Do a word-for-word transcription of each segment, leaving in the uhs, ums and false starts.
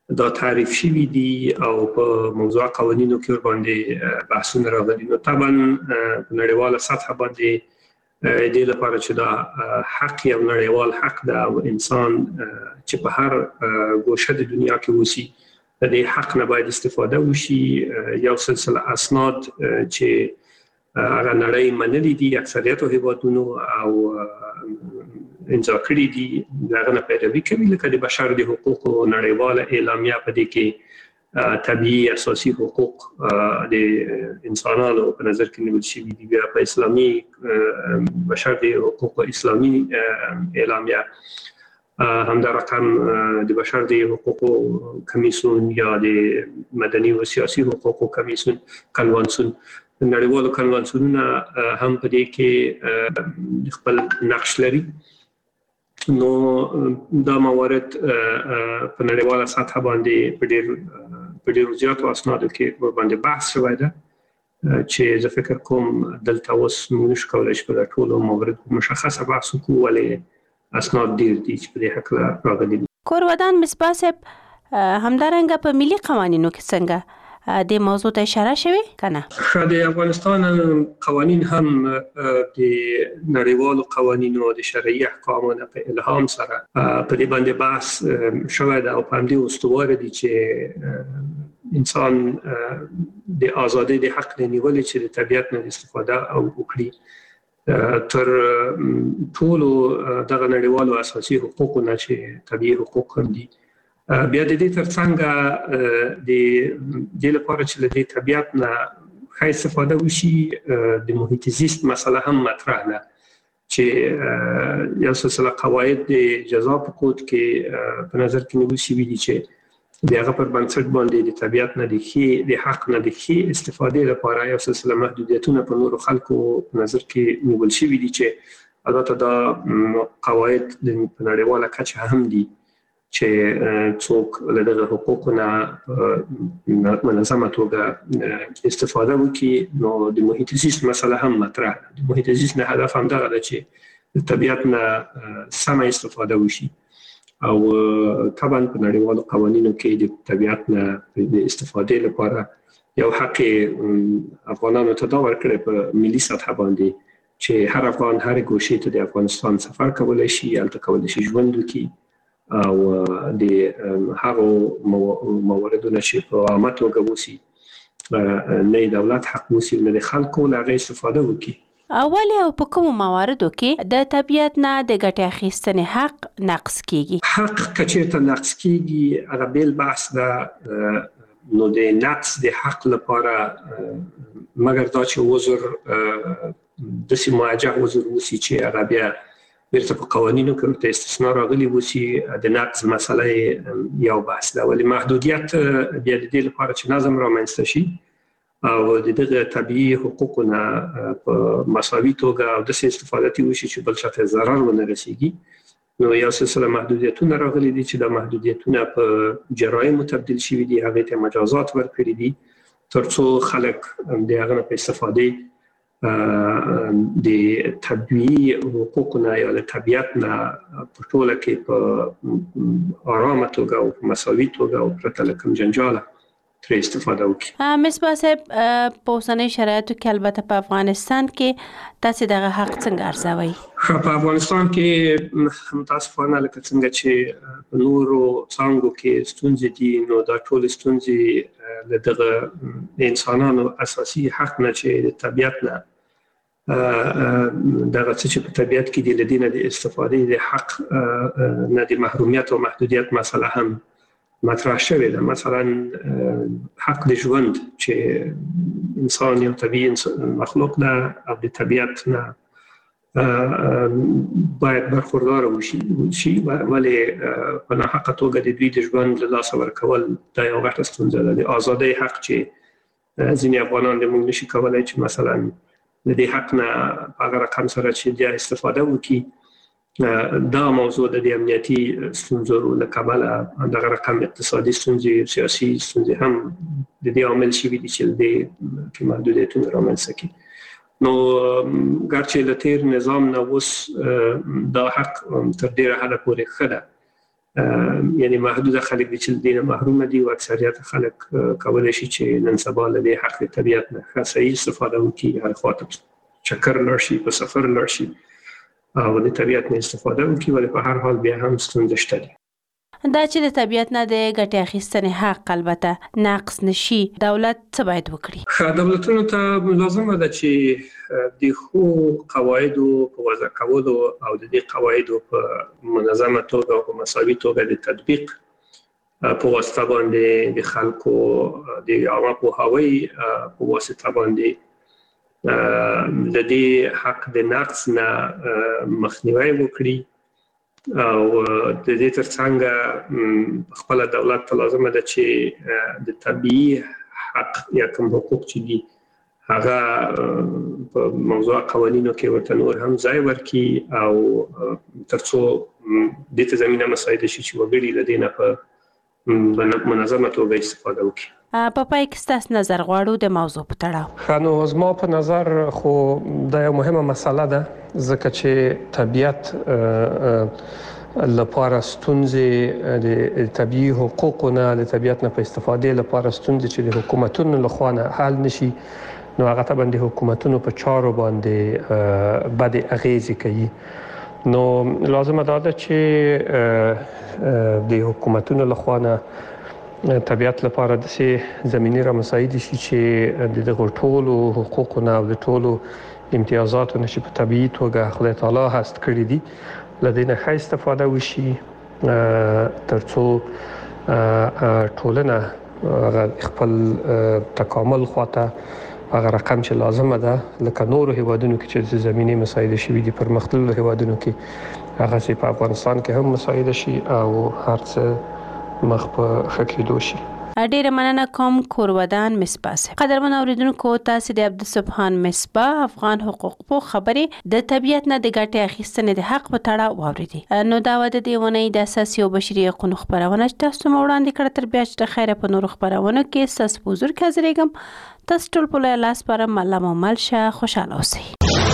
دا تعریف شوي دي او په موضوع قوانینو کې ورباندې بحثونه راغلي. نو طبعا په نړیواله سطحه باندې د دې لپاره چې دا حق یو نړیوال حق ده او انسان چې په هر ګوشه د دنیا کې اوسي د دې حق نه باید استفاده وشي. یو سلسله اسناد چې هغه نړۍ منلي دي اکثریت هیوادونو او امضا کړي دي دغه نه پیروي کوي، لکه د بشر د حقوقو نړیواله اعلامیه په دې کې طبیعي اساسي حقوق د انسانانو په نظر کې نیول شوي دي. بیا په اسلامي بشر د حقوقو اسلامي اعلامیه همدا رقم د بشر د حقوقو کمیسیون یا د مدني او سیاسي حقوقو کمیسیون کنوانسیون نړیوالو کنوانسیونونه هم په دې کې خپل نقش لري. نو دا موارد په نړیواله سطح باندې په ډېر په ډېرو زیاتو اسنادو کې ورباندې بحث شوی ده چې زه فکر کوم دلته اوس موږ نشو کولی چې په ټولو موردو مشخصه بحث وکړو، ولې اسناد ډېر دي چې په دې هکله راغلي دي. کورودان مصباح صاحب، همدارنګه په ملي قوانینو کې څنګه د موضوع ته اشاره شوی کنه؟ د افغانستان قوانین هم د نړیوالو قوانینو د شرعي احکامو نه په الهام سره په دې باندې بحث شوی ده او په همدې استواره دي چې انسان د ازادۍ د حق نه نیولې چې د طبیعت نه استفاده او وکړي تر ټولو دغه نړیوالو اساسي حقوقو نه چې طبیعي حقوق هم دي. بیا د دې ترڅنګ د دې لپاره چې له دې طبیعت نه ښه استفاده وشي د محیط زیست مسله هم مطرح ده چې یو سلسله قواعد د جزا په کود کې په نظر کې نیول شوي دي چې د هغه پر بنسټ باندې د طبیعت نه د ښې د حق نه د ښې استفادې لپاره یو سلسله محدودیتونه په نورو خلکو په نظر کې نیول شوي دي چې البته دا قواعد د نړیواله کچه هم دي چې څوک له دغه حقوقو نه منظمه توګه استفاده وکړي. نو د محیط زیست مسله هم مطرح ده. د محیط زیست نه هدف هم دغه ده چې د طبیعت نه سمه استفاده وشي او طبعا په نړیوالو قوانینو کې د طبیعت نه د استفادې لپاره یو حق افغانانو ته دا ورکړی په ملي سطحه باندې چې هر افغان هر ګوشې ته د افغانستان سفر کولی شي، هلته کولی شي ژوند وکړي او د هغو مواردو نه چې په عامه توګه وسي نه دولت حق وسي نه د خلکو له هغې استفاده وکړي. ولې او په کومو مواردو کې د طبیعت نه د ګټې اخیستنې حق نقص کیږي؟ حق که چېرته نقص کیږي هغه بېل بحث ده. نو د نقص د حق لپاره مګر دا چې عذر داسې معجع عذر وسي چې هغه بیا بیرته په قوانینو کې ورته استثنا راغلي وسي د نقض مسله یو بحث ده. ولې محدودیت بیا د دې لپاره چې نظم رامنځته شي او د دغه طبیعي حقوقو نه په مساوي توګه او داسې استفاده وشي چې بل چاته ضرر ونه رسیږي، نو یو سلسله محدودیتونه راغلي دي چې دا محدودیتونه په جرایمو تبدیل شوي دي، هغې ته مجازات ورکړي دي تر څو خلک د هغه نه په استفادې د طبیعي حقوقو نه یا د طبیعت نه په ټوله کې په آرامه توګه او په مساوي توګه او پرته له کوم جنجاله ترې استفاده وکړي. مصباح صاحب، په اوسنیو شرایطو کې البته په افغانستان کې تاسې دغه حق څنګه ارزوئ؟ په افغانستان کې متاسفانه لکه څنګه چې په نورو څانګو کې ستونزې دي، نو دا ټولې ستونزې له دغه انسانانو اساسي حق نه چې د طبیعت نه دغه څه چې په طبیعت کې د لدینه د استفادې د حق نه د محرومیت او محدودیت مسله هم مطرح شوې ده. مثلا حق د ژوند چې انسان یو طبیعي مخلوق ده او د طبیعت نه باید برخوردار وشي، ولې په ناحقه توګه د دوی د ژوند له لاسه ورکول دا یو غټه ستونزه ده. د ازادۍ حق چې ځینې افغانان د موږ نشي کولی چې مثلا د دې حق نه په هغه رقم سره چې بیا استفاده وکړي، دا موضوع د امنیتي ستونزو له کبله دغه رقم اقتصادي ستونزې سیاسي ستونزې هم د دې عامل شوي دي چې د دې محدودیتونه رامنځته کړي. نو ګرچې له تیر نظام نه اوس دا حق تر ډېره حده پورې ښه ده، یعنی محدود خلک دي چې دینه محروم دي او اکثریت خلک کولای شي چې نن سبا له دې حق طبيعت نه صحیح استفاده وکړي، هر خاطر چکر لرشي په سفر لرشي او د طبيعت نه استفاده وکړي، ولې په هر حال بیا هم ستونزې شته دي. دا چې د طبيعت نه د ګټې اخیستنې حق البته ناقص نشي، دولت څه باید وکړي؟ دولتونو ته لازمه ده چې د خو قواعدو په وضع کولو او د دې قواعدو په منظمه توګه او په مساوي توګه د تطبیق په واسطه باندې د خلکو د عامه پوهاوی په واسطه باندې د دې حق د نقص نه مخنیوي وکړي او د دې ترڅنګ خپل دولت ته لازمه ده چې د طبيعي حق یا کوم حقوق چې دي هغه په موضوع قوانینو کې ورته نور هم ځای ورکړي او ترڅو د دې زمينه مساعده شي چې وګړي د دې نه په منظمه توګه استفاده وکړي. په پای کې ستاسو نظر غواړو د موضوع په تړاو. خانو زما په نظر خو دا یو مهمه مسله ده ځکه چې طبيعت لپاره ستونزې د طبيعي حقوقونه د طبيعت نه په استفاده لپاره ستونزې چې د حکومتونو لخوا نه حل نشي، نو هغه ته باندې حکومتونو په چارو باندې بد اغیزې کوي. نو لازم ده چې د حکومتونو لخوا نه طبيعت لپاره د سي زميني را مساعده شي چې د دغه ټولو حقوقونه او د ټولو امتیازاتو نشي په طبيعي توګه خدای تعالی هست کړی دي، لدينا ښه استفاده وشي ترڅو ټولنه خپل تکامل خواته هغه رقم چې لازمه ده لکه نورو هیوادونو کې چې زميني مساعده شي دي پرمختللو هیوادونو کې هغه سي په افغانستان کې هم مساعده شي او هر څه مخ په خکېدو شي. ډیره مننه کوم کورودان مصباح. قدرمن اوریدونکو تاسو د عبدالسبحان مصباح افغان حقوق په خبرې د طبيعت نه د ګټې اخیستنې د حق په تړاو واوریدي. نو دا و د دې ونې د اساسي او بشري حقوقو خبرونه چې تاسو مو وړاندې کړ، تر بیا چې د خیره په نور خبرونه کې تاسو حضور کې حاضرېږم. تاسو ټول په لاس پر مله مل شه، خوشاله اوسئ.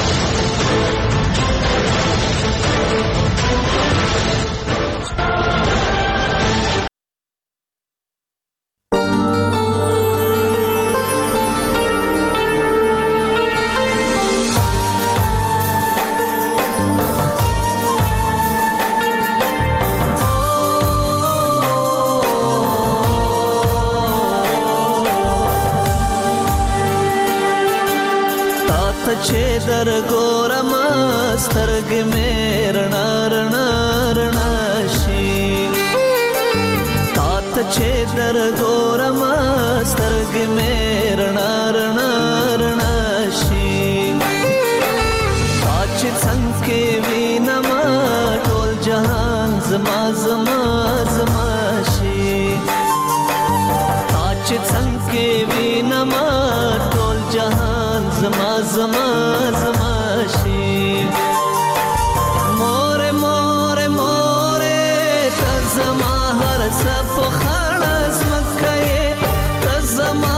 چې در ګورم سترګې مې رڼا رڼا رڼا شي، تا ته چې در ګورم سترګې مې رڼا رڼا رڼا شي، تا چې څنګه کې وینم ټول جهان زما زما زما شي، تا چې څنګه کې وینم ټول جهان زما زما زما شي. مور مور مور ته زما هر څه په خړ زمکه ته زما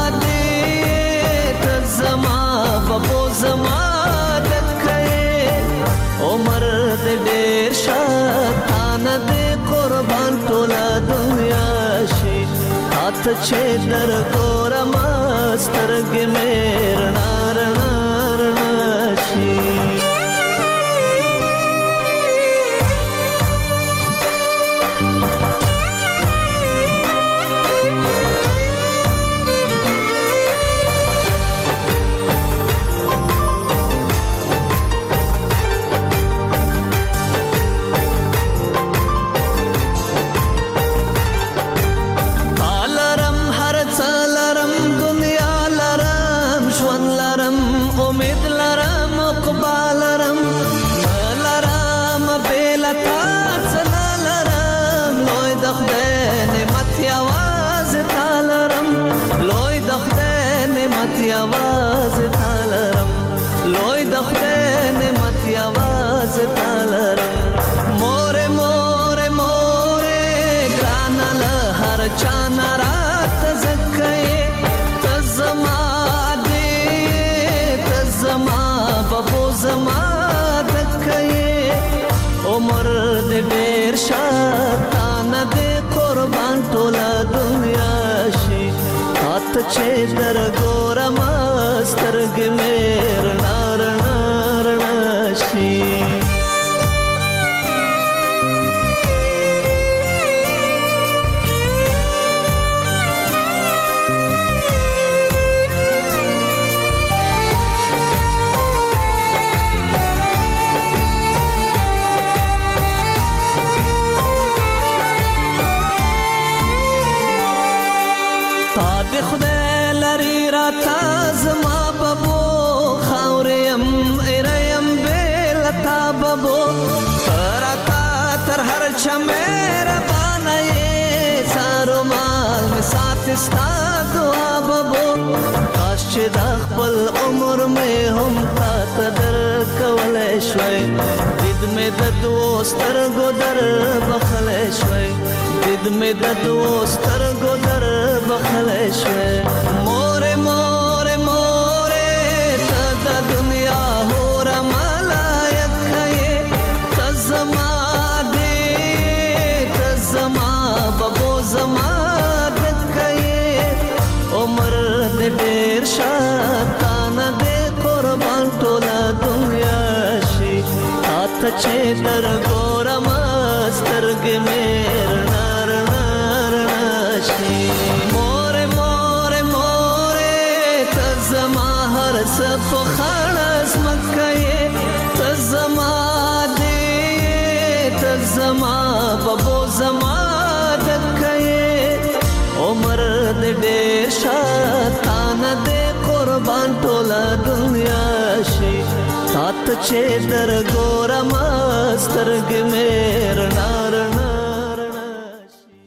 دې ته زما بابو زما دکه عمر دې ډېر شاتانه دې قربان ټوله دنیا شي، ته چې در ګورم سترګې مې رڼا رڼا رڼا شي. आवाज तालरम लोई दखते ने मत आवाज तालरम मोरे मोरे मोरे ग्रानल हर चाना रात जक्के तजमा दे तजमा बबो जमा दक्के उमर दे बेर शात چې در ګورم سترګې مې رڼا رڼا رڼا شي. خدای لري را تا زما بابو خاوریم ایریم بیل تا بابو ترا تا تر هر چا مهربانه یې سارو مال می ساتي ستا دعا بابو کاش چې دا خپل عمر مې هم تا ته درکولی شوی دید مې د دوو سترګو در بخلی شوی دید مې د دوو سترګو در بخلی شوی. مورې مورې مورې ته د دنیا هوره ملایکه یې ته زما دې ته زما بابو زما دکه یې عمر دې ډېر شه تا نه دې قربان ټوله دنیا شي تا ته چې در ګورم سترګې مې رڼا رڼا رڼا شي. مورې مورې مورې ته زما هر څه په خړه ځمکه یې ته زما دې ته زما بابو زما دکه یې عمر دې ډېر شه تا نه دې قربان ټوله دنیا شي تا ته چې در ګورم سترګې مې رڼا